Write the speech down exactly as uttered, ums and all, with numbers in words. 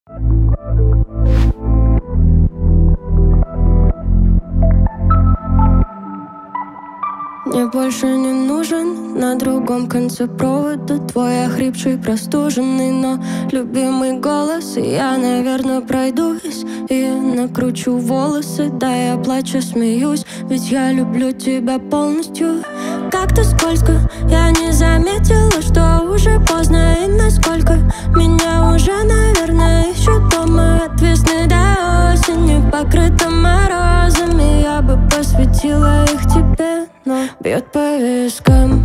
Мне больше не нужен на другом конце провода твой охрипший, простуженный, но любимый голос. И я, наверное, пройдусь и накручу волосы. Да, я плачу, смеюсь, ведь я люблю тебя полностью. Как-то скользко, я не заметила, что уже поздно. И насколько меня уже, наверное, ищут дома. От весны до осени, покрыта морозами. Я бы посвятила их тебе, но бьет по вискам.